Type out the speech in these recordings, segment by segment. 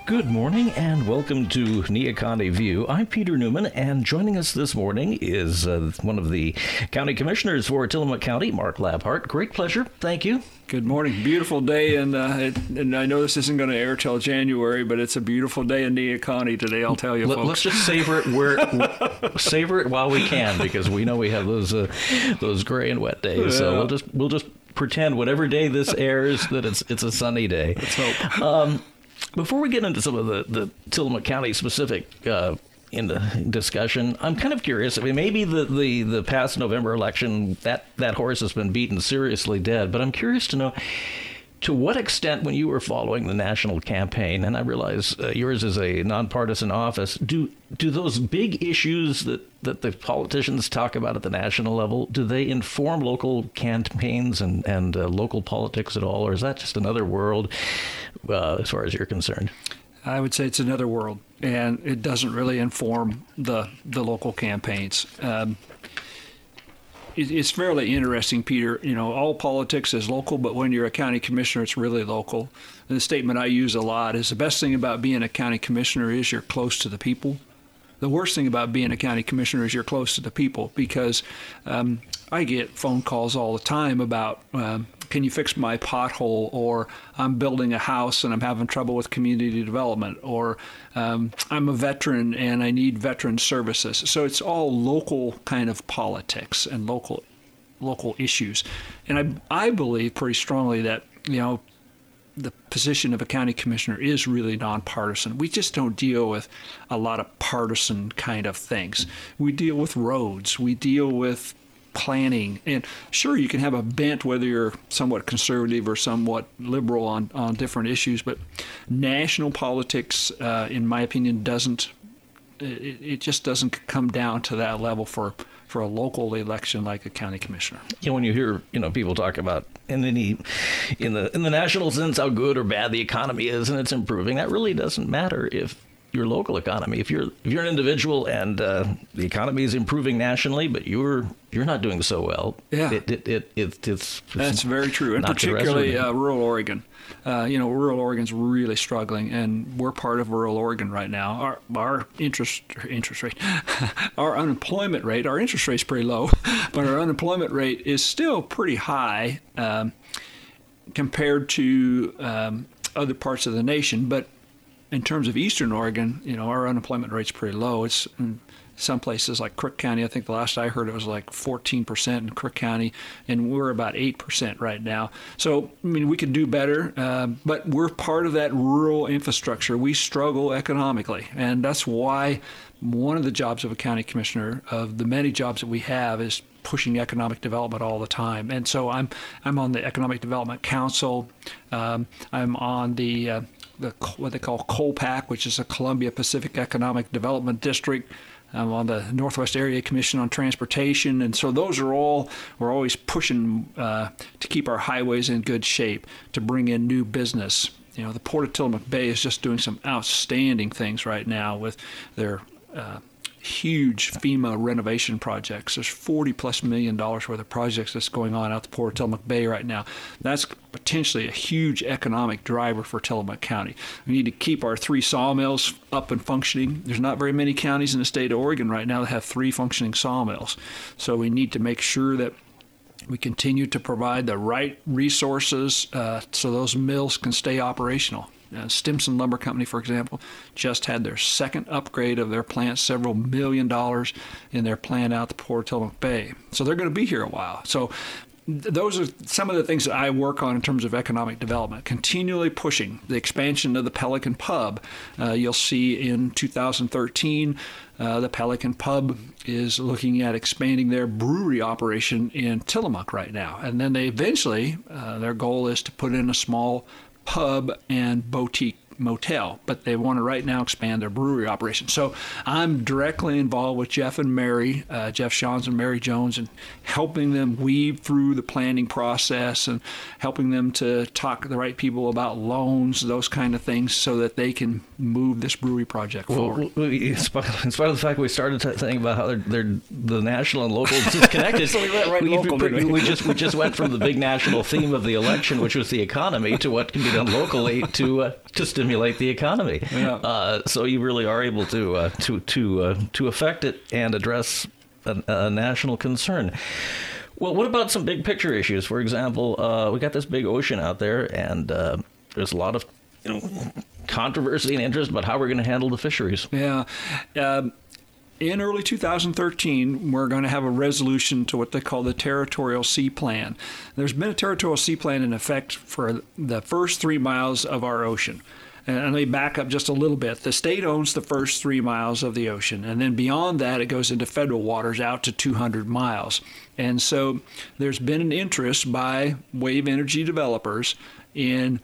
Good morning and welcome to Neocon View. I'm Peter Newman, and joining us this morning is one of the county commissioners for Tillamook County, Mark Labhart. Great pleasure. Thank you. Good morning. Beautiful day, and I know this isn't going to air till January, but it's a beautiful day in Neocon today, I'll tell you, folks. Let's just savor it savor it while we can, because we know we have those gray and wet days. Yeah. So we'll just pretend whatever day this airs that it's a sunny day. Let's hope. Before we get into some of the Tillamook County specific in the discussion, I'm kind of curious. I mean, maybe the past November election, that horse has been beaten seriously dead, but I'm curious to know, to what extent, when you were following the national campaign, and I realize yours is a nonpartisan office, do those big issues that the politicians talk about at the national level, do they inform local campaigns and local politics at all, or is that just another world as far as you're concerned? I would say it's another world, and it doesn't really inform the local campaigns. It's fairly interesting, Peter. You know, all politics is local, but when you're a county commissioner, it's really local. And the statement I use a lot is the best thing about being a county commissioner is you're close to the people. The worst thing about being a county commissioner is you're close to the people, because I get phone calls all the time about, can you fix my pothole, or I'm building a house and I'm having trouble with community development, or I'm a veteran and I need veteran services. So it's all local kind of politics and local issues. And I believe pretty strongly that, you know, the position of a county commissioner is really nonpartisan. We just don't deal with a lot of partisan kind of things. We deal with roads. We deal with planning. And sure, you can have a bent whether you're somewhat conservative or somewhat liberal on different issues, but national politics, in my opinion, it just doesn't come down to that level for a local election like a county commissioner. You know, when you hear people talk about in the national sense how good or bad the economy is and it's improving, that really doesn't matter if your local economy. If you're an individual and the economy is improving nationally, but you're not doing so well. Yeah, it's that's very true, and particularly rural Oregon. Rural Oregon's really struggling, and we're part of rural Oregon right now. Our interest rate, our unemployment rate, our interest rate's pretty low, but our unemployment rate is still pretty high compared to other parts of the nation. But in terms of Eastern Oregon, our unemployment rate's pretty low. It's in some places like Crook County. I think the last I heard it was like 14% in Crook County, and we're about 8% right now. So, I mean, we could do better, but we're part of that rural infrastructure. We struggle economically, and that's why one of the jobs of a county commissioner, of the many jobs that we have, is pushing economic development all the time. And so I'm on the Economic Development Council. I'm on the what they call COLPAC, which is a Columbia Pacific Economic Development District. I'm on the Northwest Area Commission on Transportation. And so those are all, we're always pushing to keep our highways in good shape, to bring in new business. The Port of Tillamook Bay is just doing some outstanding things right now with their huge FEMA renovation projects. There's $40+ million worth of projects that's going on out the Port of Tillamook Bay right now. That's potentially a huge economic driver for Tillamook County. We need to keep our 3 sawmills up and functioning. There's not very many counties in the state of Oregon right now that have 3 functioning sawmills. So we need to make sure that we continue to provide the right resources so those mills can stay operational. Stimson Lumber Company, for example, just had their second upgrade of their plant, several $1 million in their plant out the Port of Tillamook Bay. So they're going to be here a while. So those are some of the things that I work on in terms of economic development, continually pushing the expansion of the Pelican Pub. You'll see in 2013, the Pelican Pub is looking at expanding their brewery operation in Tillamook right now. And then they eventually, their goal is to put in a small pub and boutique motel, but they want to right now expand their brewery operation. So I'm directly involved with Jeff and Mary, Jeff Shawns and Mary Jones, and helping them weave through the planning process and helping them to talk to the right people about loans, those kind of things, so that they can move this brewery project forward. Well, in spite of the fact we started thinking about how they're the national and local disconnected, so we went right local. We just went from the big national theme of the election, which was the economy, to what can be done locally to stimulate stimulate the economy. Yeah. So you really are able to affect it and address a national concern. Well, what about some big picture issues? For example, we got this big ocean out there, and there's a lot of controversy and interest about how we're going to handle the fisheries. Yeah. In early 2013, we're going to have a resolution to what they call the Territorial Sea Plan. There's been a Territorial Sea Plan in effect for the first 3 miles of our ocean. And let me back up just a little bit. The state owns the first 3 miles of the ocean, and then beyond that, it goes into federal waters out to 200 miles. And so there's been an interest by wave energy developers in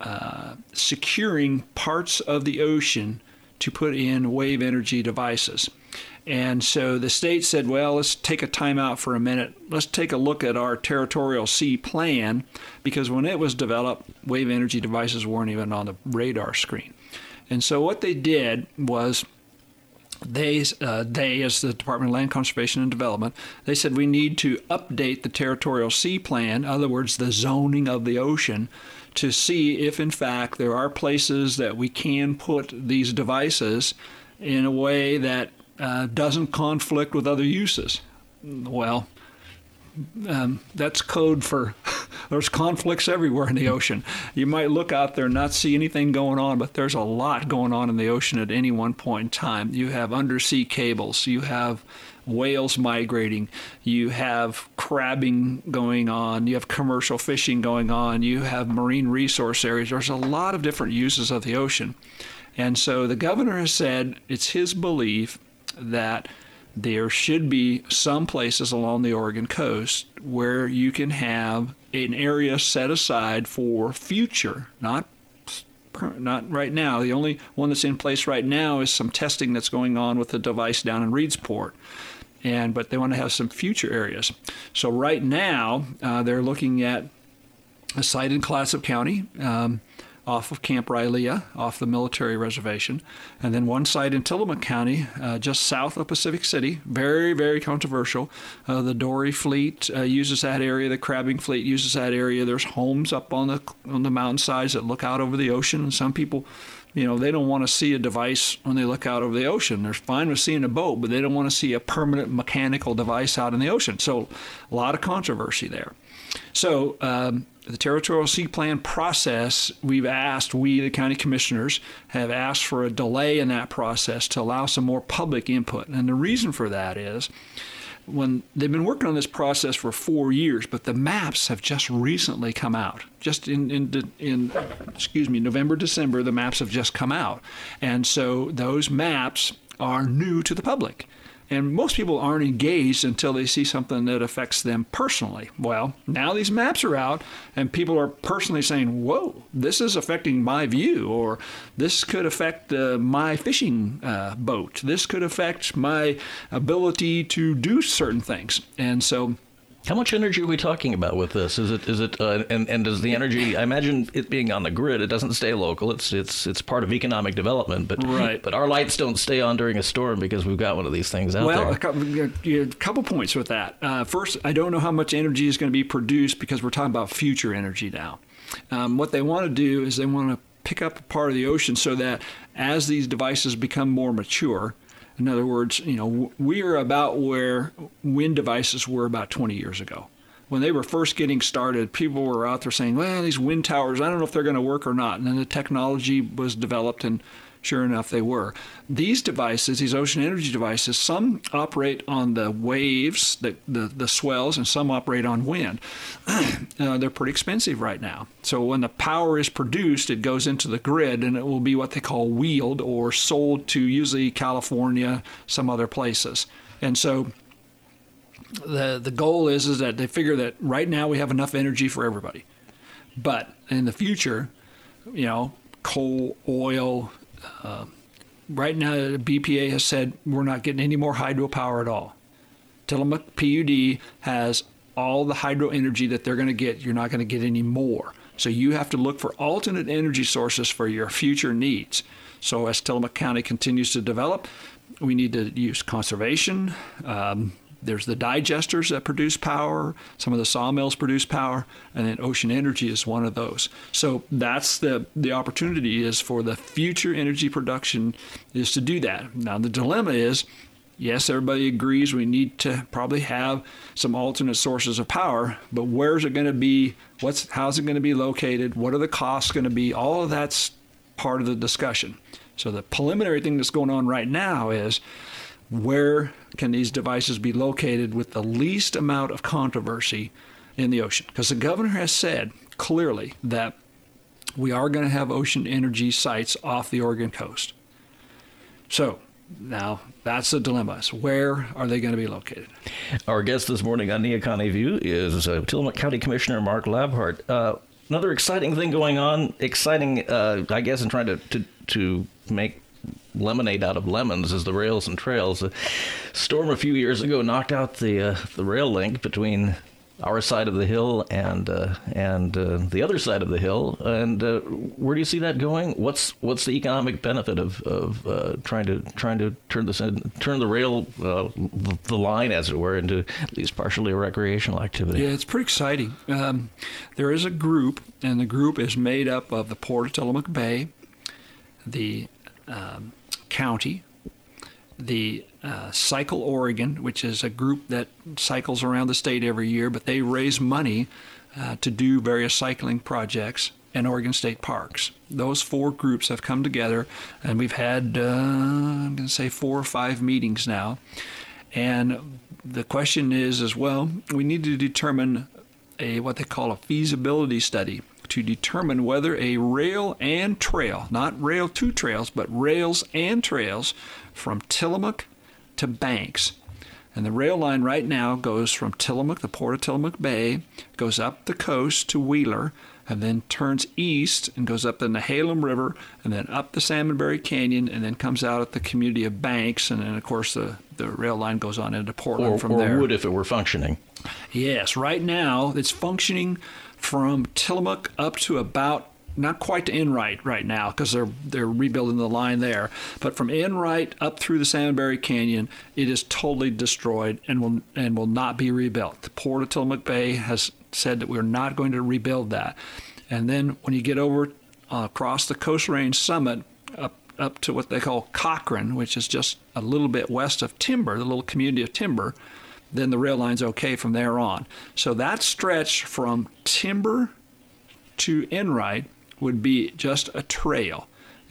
securing parts of the ocean to put in wave energy devices. And so the state said, well, let's take a time out for a minute. Let's take a look at our Territorial Sea Plan, because when it was developed, wave energy devices weren't even on the radar screen. And so what they did was they, as the Department of Land Conservation and Development, they said we need to update the Territorial Sea Plan, in other words, the zoning of the ocean, to see if, in fact, there are places that we can put these devices in a way that doesn't conflict with other uses. Well, that's code for there's conflicts everywhere in the ocean. You might look out there and not see anything going on, but there's a lot going on in the ocean at any one point in time. You have undersea cables, you have whales migrating, you have crabbing going on, you have commercial fishing going on, you have marine resource areas. There's a lot of different uses of the ocean. And so the governor has said it's his belief that there should be some places along the Oregon coast where you can have an area set aside for future, not right now. The only one that's in place right now is some testing that's going on with the device down in Reedsport. But they want to have some future areas. So right now, they're looking at a site in Clatsop County, off of Camp Rylea, off the military reservation, and then one site in Tillamook County, just south of Pacific City. Very, very controversial. The Dory fleet uses that area. The crabbing fleet uses that area. There's homes up on the mountainsides that look out over the ocean, and some people, they don't want to see a device when they look out over the ocean. They're fine with seeing a boat, but they don't want to see a permanent mechanical device out in the ocean. So a lot of controversy there. So the Territorial Sea Plan process, we, the county commissioners, have asked for a delay in that process to allow some more public input. And the reason for that is when they've been working on this process for 4 years, but the maps have just recently come out. Just in November, December, the maps have just come out. And so those maps are new to the public. And most people aren't engaged until they see something that affects them personally. Well, now these maps are out, and people are personally saying, whoa, this is affecting my view, or this could affect my fishing boat. This could affect my ability to do certain things. And so how much energy are we talking about with this? Is it and does the energy? I imagine it being on the grid, it doesn't stay local. It's part of economic development. But right. But our lights don't stay on during a storm because we've got one of these things out there. Well, a couple points with that. First, I don't know how much energy is going to be produced because we're talking about future energy now. What they want to do is they want to pick up a part of the ocean so that as these devices become more mature. In other words, we are about where wind devices were about 20 years ago. When they were first getting started, people were out there saying, well, these wind towers, I don't know if they're going to work or not. And then the technology was developed, and sure enough, they were. These devices, these ocean energy devices, some operate on the waves, the swells, and some operate on wind. They're pretty expensive right now. So when the power is produced, it goes into the grid, and it will be what they call wheeled or sold to usually California, some other places. And so the goal is that they figure that right now we have enough energy for everybody. But in the future, coal, oil, right now the BPA has said we're not getting any more hydropower at all. Tillamook PUD has all the hydro energy that they're going to get. You're not going to get any more. So you have to look for alternate energy sources for your future needs. So as Tillamook County continues to develop, we need to use conservation, There's the digesters that produce power. Some of the sawmills produce power, and then ocean energy is one of those. So that's the opportunity is for the future energy production is to do that. Now the dilemma is, yes, everybody agrees we need to probably have some alternate sources of power, but where's it going to be? How's it going to be located? What are the costs going to be? All of that's part of the discussion. So the preliminary thing that's going on right now is, where can these devices be located with the least amount of controversy in the ocean? Because the governor has said clearly that we are going to have ocean energy sites off the Oregon coast. So now that's the dilemma. So where are they going to be located? Our guest this morning on Neocon View is Tillamook County Commissioner Mark Labhart. Another exciting thing going on, I guess, in trying to make lemonade out of lemons is the rails and trails. A storm a few years ago knocked out the rail link between our side of the hill and the other side of the hill. And where do you see that going? What's the economic benefit of trying to turn the rail the line, as it were, into at least partially a recreational activity? Yeah, it's pretty exciting. There is a group, and the group is made up of the Port of Tillamook Bay, the county, the Cycle Oregon, which is a group that cycles around the state every year, but they raise money to do various cycling projects, and Oregon State Parks. Those four groups have come together, and we've had, I'm going to say 4 or 5 meetings now. And the question is, as well, we need to determine what they call a feasibility study to determine whether a rail and trail, not rail to trails, but rails and trails from Tillamook to Banks. And the rail line right now goes from Tillamook, the Port of Tillamook Bay, goes up the coast to Wheeler, and then turns east and goes up the Nehalem River, and then up the Salmonberry Canyon, and then comes out at the community of Banks, and then, of course, the rail line goes on into Portland from there. Or would if it were functioning. Yes, right now it's functioning from Tillamook up to about, not quite to Enright right now, because they're rebuilding the line there, but from Enright up through the Salmonberry Canyon, it is totally destroyed and will not be rebuilt. The Port of Tillamook Bay has said that we're not going to rebuild that. And then when you get over across the Coast Range summit up to what they call Cochrane, which is just a little bit west of Timber, the little community of Timber, then the rail line's okay from there on. So that stretch from Timber to Enright would be just a trail.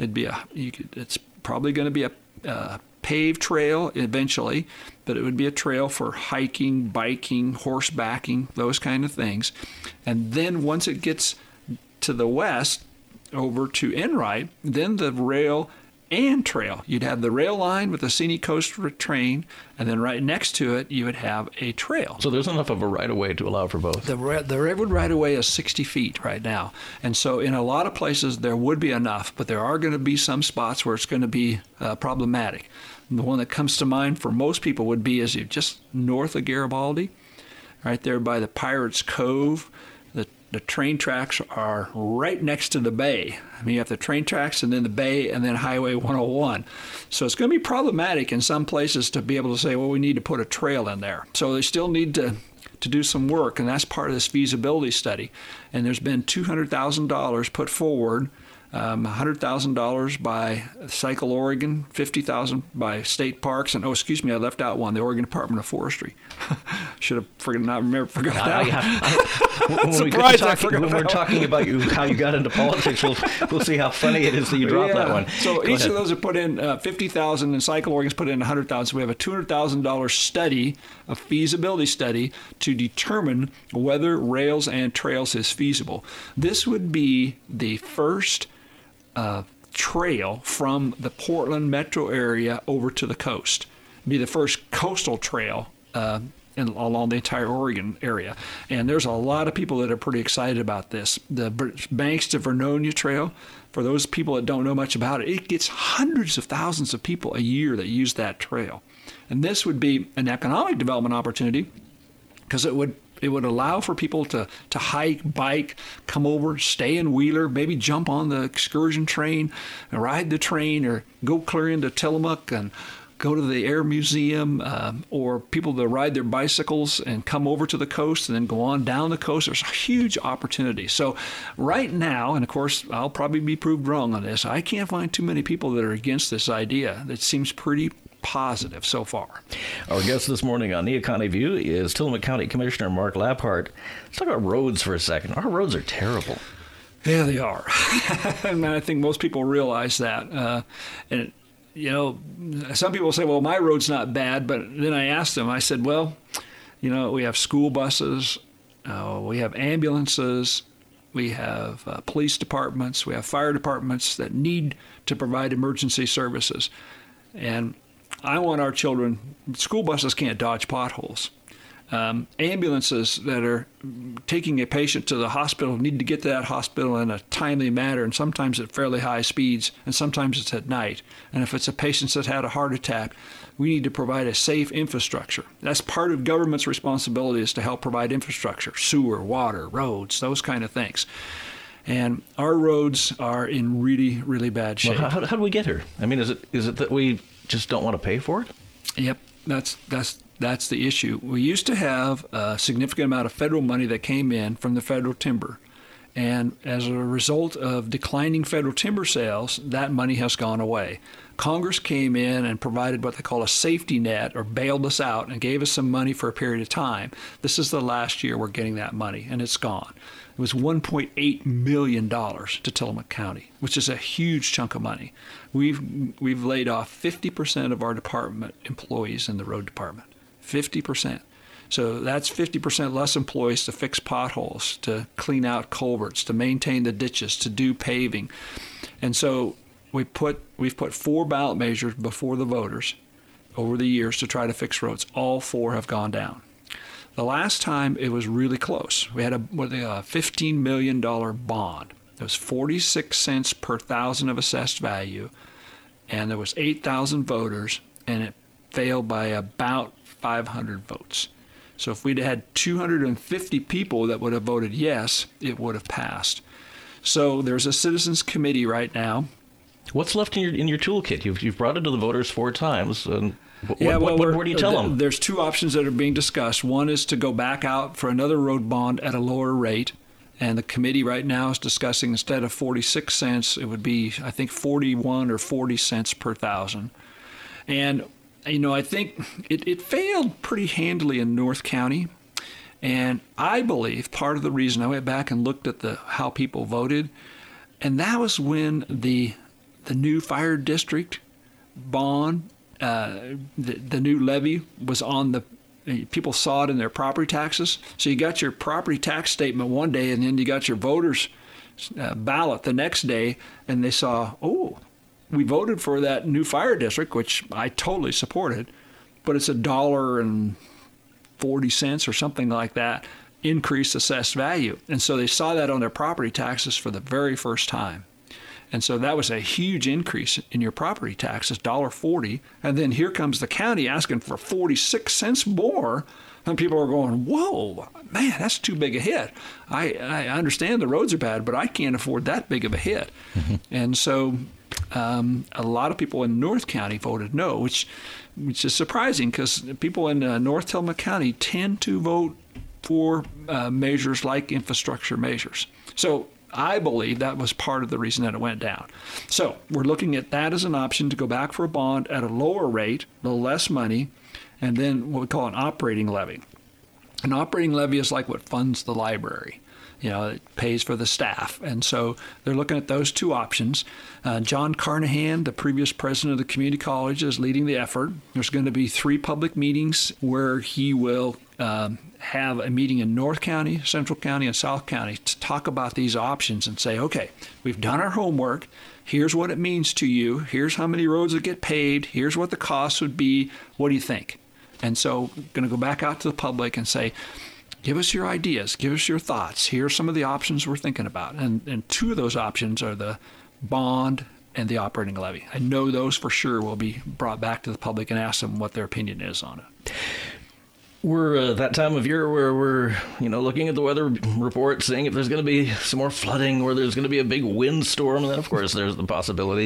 It's probably going to be a paved trail eventually, but it would be a trail for hiking, biking, horsebacking, those kind of things. And then once it gets to the west over to Enright, then the rail and trail. You'd have the rail line with the scenic coast train, and then right next to it, you would have a trail. So there's enough of a right-of-way to allow for both. The redwood right-of-way is 60 feet right now. And so in a lot of places, there would be enough, but there are going to be some spots where it's going to be problematic. And the one that comes to mind for most people would be is just north of Garibaldi, right there by the Pirates Cove. The train tracks are right next to the bay. I mean, you have the train tracks and then the bay and then Highway 101. So it's going to be problematic in some places to be able to say, well, we need to put a trail in there. So they still need to do some work, and that's part of this feasibility study. And there's been $200,000 put forward, $100,000 by Cycle Oregon, $50,000 by State Parks, and I left out one, the Oregon Department of Forestry. Should have forgot that. When we're talking about how you got into politics, we'll see how funny it is that you dropped that one. So each of those have put in $50,000, and Cycle Oregon's put in $100,000. So we have a $200,000 study, a feasibility study, to determine whether rails and trails is feasible. This would be the first trail from the Portland metro area over to the coast. It'd be the first coastal trail along the entire Oregon area. And there's a lot of people that are pretty excited about this. The Banks to Vernonia Trail, for those people that don't know much about it, it gets hundreds of thousands of people a year that use that trail. And this would be an economic development opportunity because it would allow for people to hike, bike, come over, stay in Wheeler, maybe jump on the excursion train and ride the train, or go clear into Tillamook and go to the Air Museum, or people that ride their bicycles and come over to the coast and then go on down the coast. There's a huge opportunity. So right now, and of course, I'll probably be proved wrong on this, I can't find too many people that are against this idea. It seems pretty positive so far. Our guest this morning on Neocon View is Tillamook County Commissioner Mark Laphart. Let's talk about roads for a second. Our roads are terrible. Yeah, they are. And I think most people realize that. And, you know, some people say, well, my road's not bad. But then I asked them, I said, well, you know, we have school buses, we have ambulances, we have police departments, we have fire departments that need to provide emergency services. And I want our children, school buses can't dodge potholes. Ambulances that are taking a patient to the hospital need to get to that hospital in a timely manner, and sometimes at fairly high speeds, and sometimes it's at night. And if it's a patient that's had a heart attack, we need to provide a safe infrastructure. That's part of government's responsibility, is to help provide infrastructure, sewer, water, roads, those kind of things. And our roads are in really, really bad shape. Well, how do we get here? I mean, is it that we just don't want to pay for it? Yep, that's the issue. We used to have a significant amount of federal money that came in from the federal timber. And as a result of declining federal timber sales, that money has gone away. Congress came in and provided what they call a safety net, or bailed us out and gave us some money for a period of time. This is the last year we're getting that money, and it's gone. It was $1.8 million to Tillamook County, which is a huge chunk of money. We've laid off 50% of our department employees in the road department. 50%. So that's 50% less employees to fix potholes, to clean out culverts, to maintain the ditches, to do paving. And so we've put 4 ballot measures before the voters over the years to try to fix roads. All 4 have gone down. The last time it was really close. We had a $15 million bond. It was 46 cents per thousand of assessed value, and there was 8,000 voters, and it failed by about 500 votes. So if we'd had 250 people that would have voted yes, it would have passed. So there's a citizens committee right now. What's left in your toolkit? You've brought it to the voters 4 times. And what do you tell them? There's 2 options that are being discussed. One is to go back out for another road bond at a lower rate. And the committee right now is discussing, instead of 46 cents, it would be, I think, 41 or 40 cents per thousand. And you know, I think it failed pretty handily in North County. And I believe part of the reason, I went back and looked at how people voted, and that was when the new fire district bond, the new levy was on the, people saw it in their property taxes. So you got your property tax statement one day, and then you got your voters' ballot the next day, and they saw, oh, we voted for that new fire district, which I totally supported, but it's $1.40 or something like that increased assessed value. And so they saw that on their property taxes for the very first time. And so that was a huge increase in your property taxes, $1.40. And then here comes the county asking for 46 cents more. And people are going, whoa, man, that's too big a hit. I understand the roads are bad, but I can't afford that big of a hit. Mm-hmm. And so a lot of people in North County voted no, which is surprising, because people in North Tillamook County tend to vote for measures like infrastructure measures. So I believe that was part of the reason that it went down. So we're looking at that as an option, to go back for a bond at a lower rate, a little less money, and then what we call an operating levy. An operating levy is like what funds the library. You know, it pays for the staff. And so they're looking at those 2 options. John Carnahan, the previous president of the community college, is leading the effort. There's going to be 3 public meetings where he will have a meeting in North County, Central County, and South County to talk about these options and say, okay, we've done our homework. Here's what it means to you. Here's how many roads that get paved. Here's what the costs would be. What do you think? And so I'm going to go back out to the public and say, give us your ideas. Give us your thoughts. Here are some of the options we're thinking about. And 2 of those options are the bond and the operating levy. I know those for sure will be brought back to the public and ask them what their opinion is on it. We're that time of year where we're, looking at the weather report, seeing if there's going to be some more flooding, or there's going to be a big windstorm. And then, of course, there's the possibility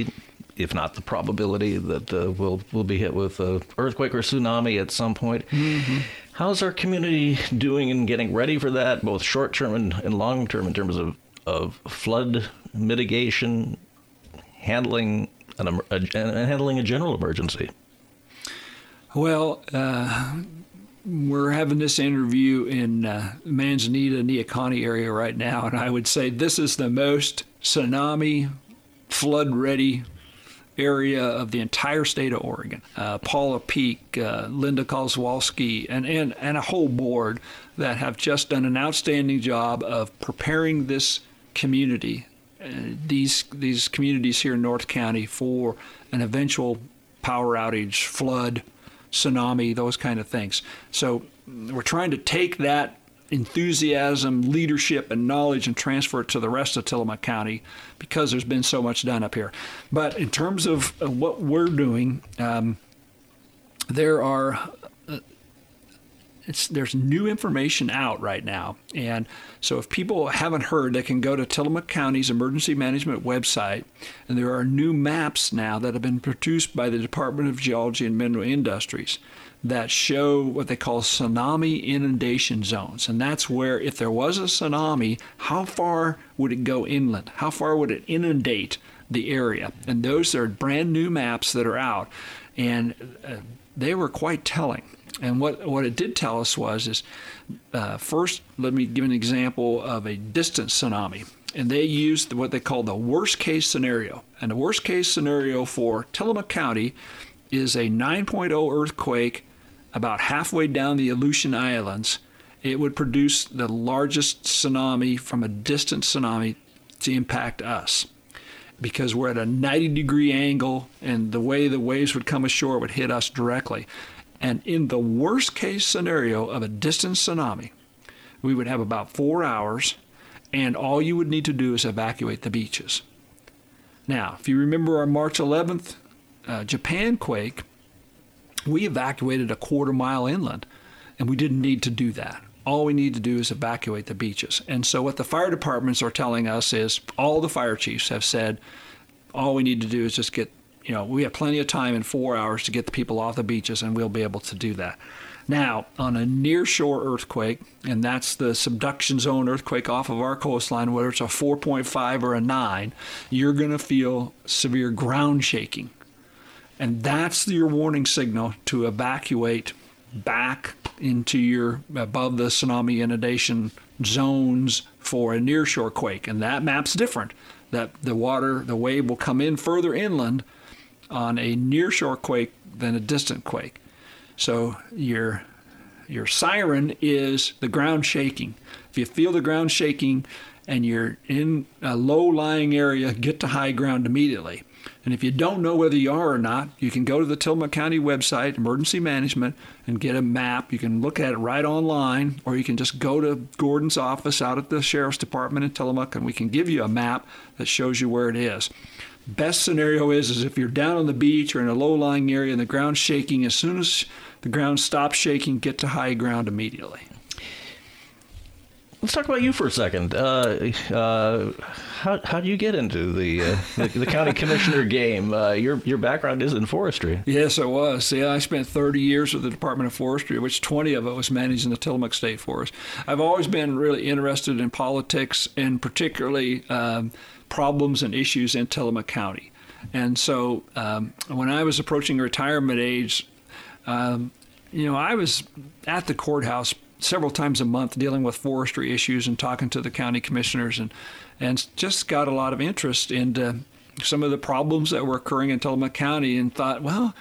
if not the probability, that we'll be hit with an earthquake or tsunami at some point. Mm-hmm. How's our community doing in getting ready for that, both short term and long term, in terms of flood mitigation, handling handling a general emergency? Well, we're having this interview in Manzanita, Nia County area right now, and I would say this is the most tsunami flood-ready area of the entire state of Oregon. Paula Peak, Linda Kozlowski, and a whole board that have just done an outstanding job of preparing this community, these communities here in North County, for an eventual power outage, flood, tsunami, those kind of things. So we're trying to take that enthusiasm, leadership, and knowledge and transfer it to the rest of Tillamook County, because there's been so much done up here. But in terms of what we're doing, there's new information out right now. And so if people haven't heard, they can go to Tillamook County's emergency management website, and there are new maps now that have been produced by the Department of Geology and Mineral Industries that show what they call tsunami inundation zones. And that's where, if there was a tsunami, how far would it go inland? How far would it inundate the area? And those are brand new maps that are out, and they were quite telling. And what it did tell us was first, let me give an example of a distant tsunami. And they used what they call the worst case scenario. And the worst case scenario for Tillamook County is a 9.0 earthquake about halfway down the Aleutian Islands. It would produce the largest tsunami from a distant tsunami to impact us, because we're at a 90-degree angle, and the way the waves would come ashore would hit us directly. And in the worst case scenario of a distant tsunami, we would have about 4 hours, and all you would need to do is evacuate the beaches. Now, if you remember our March 11th Japan quake, we evacuated a quarter mile inland, and we didn't need to do that. All we need to do is evacuate the beaches. And so what the fire departments are telling us is, all the fire chiefs have said, all we need to do is just we have plenty of time in 4 hours to get the people off the beaches, and we'll be able to do that. Now, on a near-shore earthquake, and that's the subduction zone earthquake off of our coastline, whether it's a 4.5 or a 9, you're going to feel severe ground shaking. And that's your warning signal to evacuate back into your above the tsunami inundation zones for a near-shore quake. And that map's different. That the wave will come in further inland on a near-shore quake than a distant quake. So your siren is the ground shaking. If you feel the ground shaking and you're in a low-lying area, get to high ground immediately. And if you don't know whether you are or not, you can go to the Tillamook County website, Emergency Management, and get a map. You can look at it right online, or you can just go to Gordon's office out at the Sheriff's Department in Tillamook, and we can give you a map that shows you where it is. Best scenario is if you're down on the beach or in a low-lying area and the ground's shaking, as soon as the ground stops shaking, get to high ground immediately. Let's talk about you for a second. How do you get into the county commissioner game? Your background is in forestry. Yes, it was. I spent 30 years with the Department of Forestry, which 20 of it was managing the Tillamook State Forest. I've always been really interested in politics, and particularly problems and issues in Tillamook County. And so when I was approaching retirement age, I was at the courthouse several times a month dealing with forestry issues and talking to the county commissioners, and just got a lot of interest in some of the problems that were occurring in Tillamook County, and thought, well,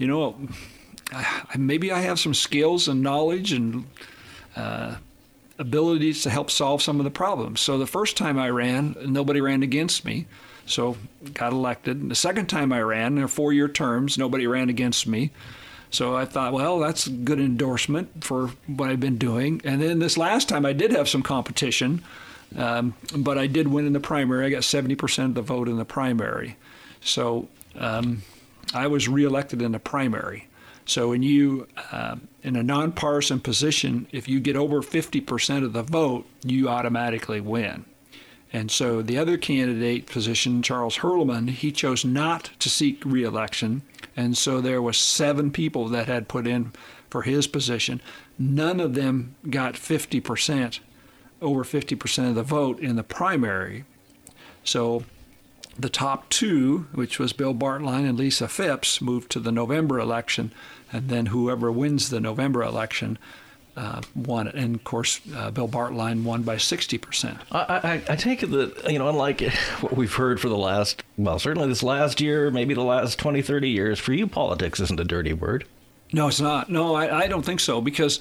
maybe I have some skills and knowledge and abilities to help solve some of the problems. So the first time I ran, nobody ran against me, so got elected. And the second time I ran, there were 4-year terms, nobody ran against me. So I thought, well, that's a good endorsement for what I've been doing. And then this last time I did have some competition, but I did win in the primary. I got 70% of the vote in the primary. So I was reelected in the primary. So when you, in a nonpartisan position, if you get over 50% of the vote, you automatically win. And so the other candidate position, Charles Hurlman, he chose not to seek re-election. And so there was 7 people that had put in for his position. None of them got 50%, over 50% of the vote in the primary. So the top 2, which was Bill Bartline and Lisa Phipps, moved to the November election, and then whoever wins the November election won it. And of course, Bill Bartline won by 60%. I take it that, unlike what we've heard for the last, well, certainly this last year, maybe the last 20, 30 years, for you, politics isn't a dirty word. No, it's not. No, I don't think so, because,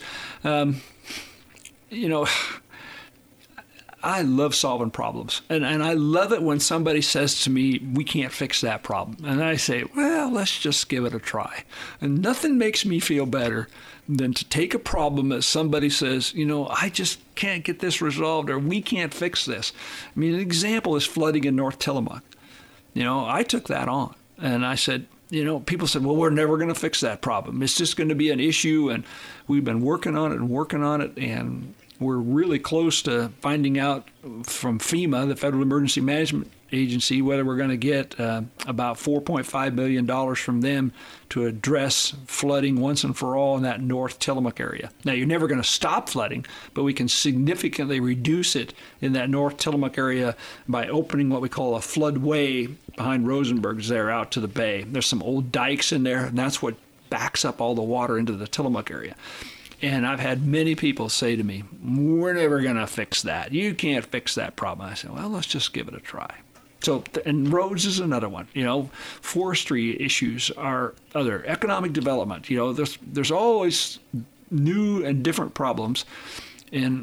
I love solving problems. And I love it when somebody says to me, we can't fix that problem. And I say, well, let's just give it a try. And nothing makes me feel better than to take a problem that somebody says, I just can't get this resolved, or we can't fix this. I mean, an example is flooding in North Tillamook. I took that on. And I said, people said, well, we're never going to fix that problem. It's just going to be an issue. And we've been working on it. And we're really close to finding out from FEMA, the Federal Emergency Management Agency, whether we're going to get about $4.5 million from them to address flooding once and for all in that North Tillamook area. Now, you're never going to stop flooding, but we can significantly reduce it in that North Tillamook area by opening what we call a floodway behind Rosenberg's there out to the bay. There's some old dikes in there, and that's what backs up all the water into the Tillamook area. And I've had many people say to me, we're never going to fix that. You can't fix that problem. I said, well, let's just give it a try. So, and roads is another one. Forestry issues are other. Economic development. There's always new and different problems. And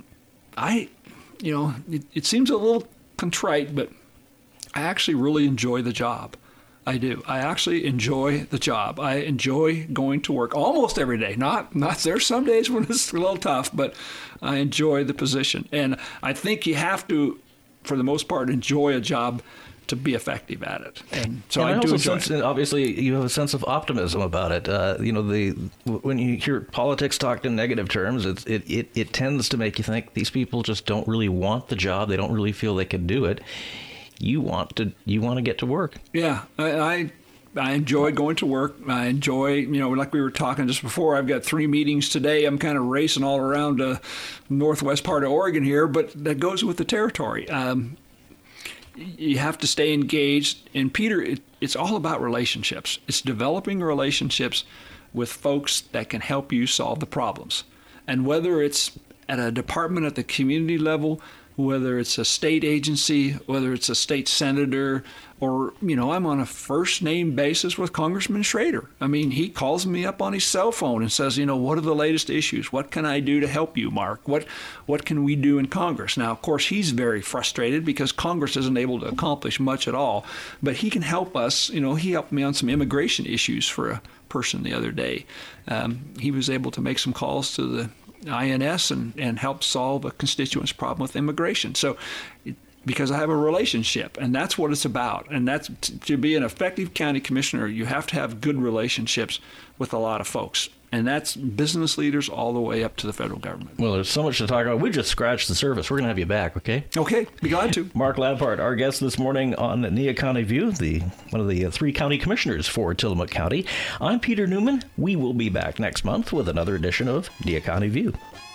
it seems a little contrite, but I actually really enjoy the job. I do. I actually enjoy the job. I enjoy going to work almost every day. Not there's some days when it's a little tough, but I enjoy the position. And I think you have to, for the most part, enjoy a job to be effective at it. And so I do enjoy it. Obviously, you have a sense of optimism about it. When you hear politics talked in negative terms, it tends to make you think these people just don't really want the job. They don't really feel they can do it. You want to get to work. Yeah, I enjoy going to work. I enjoy, like we were talking just before, I've got 3 meetings today. I'm kind of racing all around the northwest part of Oregon here, but that goes with the territory. You have to stay engaged. And Peter, it's all about relationships. It's developing relationships with folks that can help you solve the problems. And whether it's at a department at the community level, whether it's a state agency, whether it's a state senator, or, I'm on a first name basis with Congressman Schrader. I mean, he calls me up on his cell phone and says, what are the latest issues? What can I do to help you, Mark? What can we do in Congress? Now, of course, he's very frustrated because Congress isn't able to accomplish much at all, but he can help us. He helped me on some immigration issues for a person the other day. He was able to make some calls to the INS and help solve a constituent's problem with immigration. So because I have a relationship, and that's what it's about. And that's to be an effective county commissioner, you have to have good relationships with a lot of folks. And that's business leaders all the way up to the federal government. Well, there's so much to talk about. We just scratched the surface. We're going to have you back, okay? Okay, be glad to. Mark Lampart, our guest this morning on Nia County View, one of the 3 county commissioners for Tillamook County. I'm Peter Newman. We will be back next month with another edition of Nia County View.